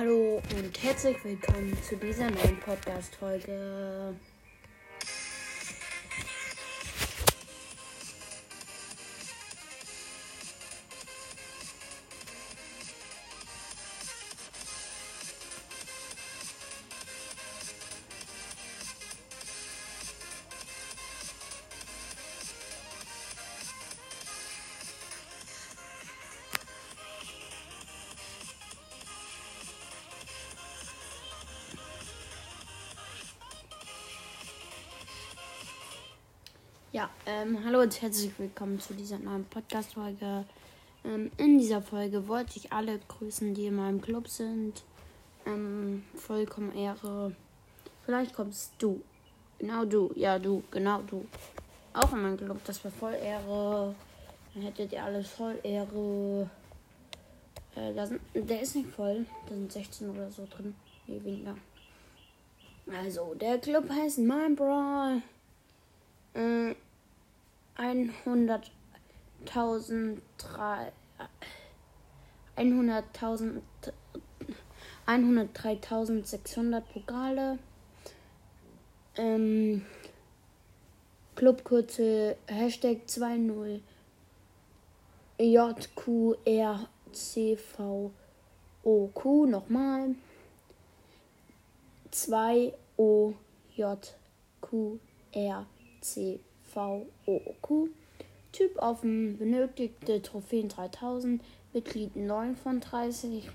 Hallo und herzlich willkommen zu dieser neuen Podcast-Folge. Ja, hallo und herzlich willkommen zu dieser neuen Podcast-Folge. In dieser Folge wollte ich alle grüßen, die in meinem Club sind. Vollkommen Ehre. Vielleicht kommst du. Genau du. Ja, du. Genau du. Auch in meinem Club. Das wäre voll Ehre. Dann hättet ihr alles voll Ehre. Der ist nicht voll. Da sind 16 oder so drin. Nee, weniger. Also, der Club heißt Mein Brawl. 103.600 Pokale. Clubkürzel #20 JQRCVOQ. Nochmal. 2OJQRCVOQ. Typ offen, benötigte Trophäen 3000, Mitglied 9 von 30.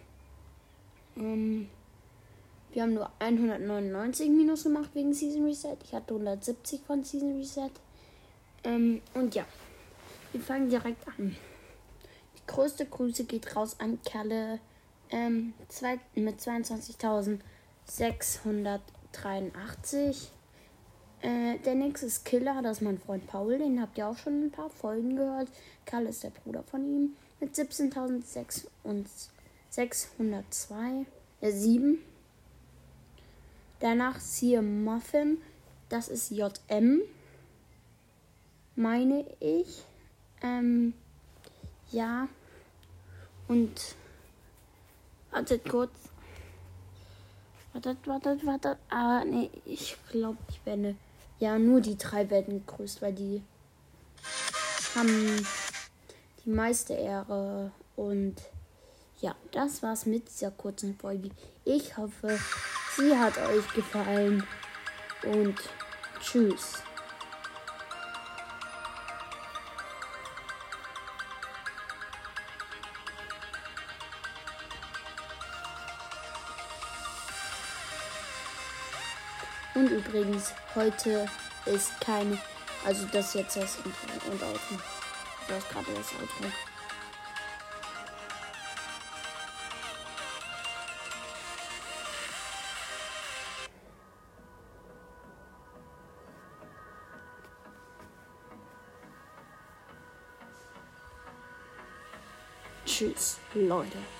Wir haben nur 199 Minus gemacht wegen Season Reset. Ich hatte 170 von Season Reset. Und ja, wir fangen direkt an. Die größte Grüße geht raus an Kerle mit 22.683. Der nächste ist Killer, das ist mein Freund Paul, den habt ihr auch schon ein paar Folgen gehört. Karl ist der Bruder von ihm mit 17.602. 7. Danach Sir Muffin, das ist JM, meine ich. Ja. Und wartet kurz. Wartet. Ah, nee, ich glaube, ich werde. Ja, nur die 3 werden gegrüßt, weil die haben die meiste Ehre. Und ja, das war's mit dieser kurzen Folge. Ich hoffe, sie hat euch gefallen. Und tschüss. Und übrigens, heute ist keine, also das ist jetzt das Intro und Outro. Das ist gerade das Outro. Tschüss, Leute.